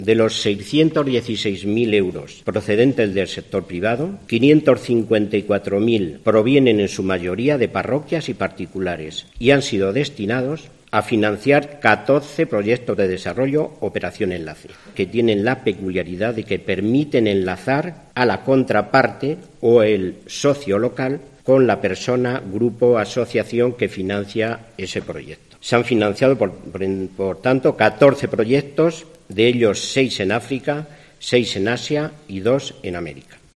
De los 616.000 euros procedentes del sector privado, 554.000 provienen en su mayoría de parroquias y particulares y han sido destinados a financiar 14 proyectos de desarrollo Operación Enlace, que tienen la peculiaridad de que permiten enlazar a la contraparte o el socio local con la persona, grupo, asociación que financia ese proyecto. Se han financiado, por tanto, 14 proyectos, de ellos 6 en África, 6 en Asia y 2 en América.